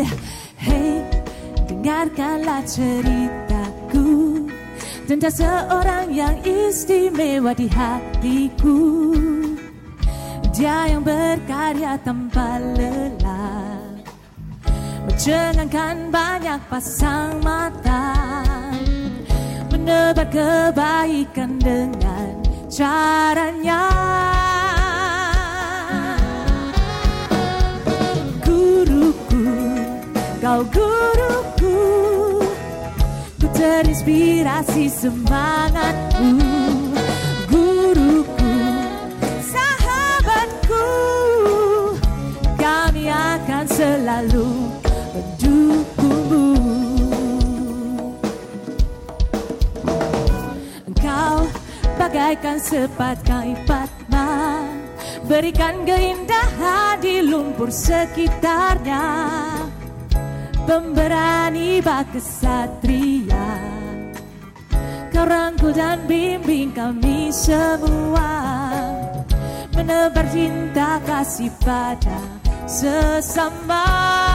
Hey, dengarkanlah ceritaku tentang seorang yang istimewa di hatiku. Dia yang berkarya tanpa lelah, mencengangkan banyak pasang mata, menebar kebaikan dengan caranya. Guruku, kau guruku, ku terinspirasi semangatmu. Guruku, sahabatku, kami akan selalu mendukungmu. Engkau bagaikan sepakai Padma, berikan keindahan di lumpur sekitarnya, pemberani bak kesatria. Kau rangkul dan bimbing kami semua, menebar cinta kasih pada sesama.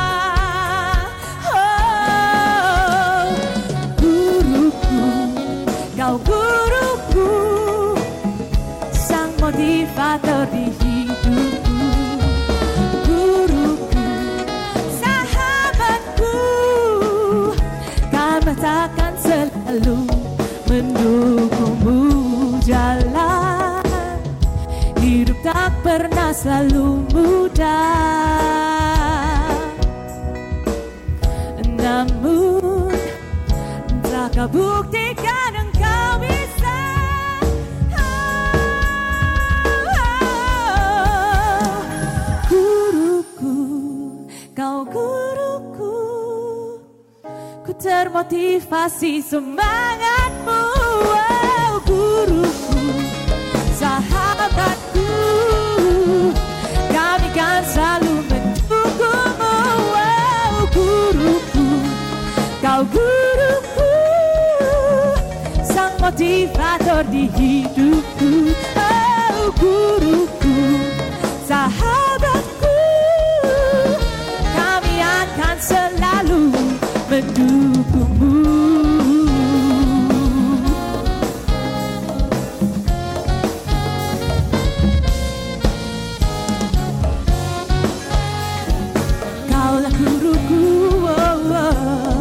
Oh, guruku, kau guruku, sang motivator di hidupku. Guruku, sahabatku, kami takkan selalu mendukungmu. Jalan hidup tak pernah selalu mudah, namun telah kau buktikan engkau bisa. Guruku, kau guruku, ku termotivasi semangatmu. Oh, guruku, sahabatku, kami kan selalu mendukungmu. Oh, guruku, kau guruku, sang motivator di hidupku. Oh, guruku, sahabatku, kami akan selalu mendukungmu. Kaulah guruku, oh, oh.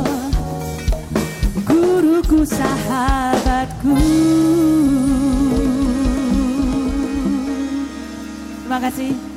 Guruku, sahabatku. Terima kasih.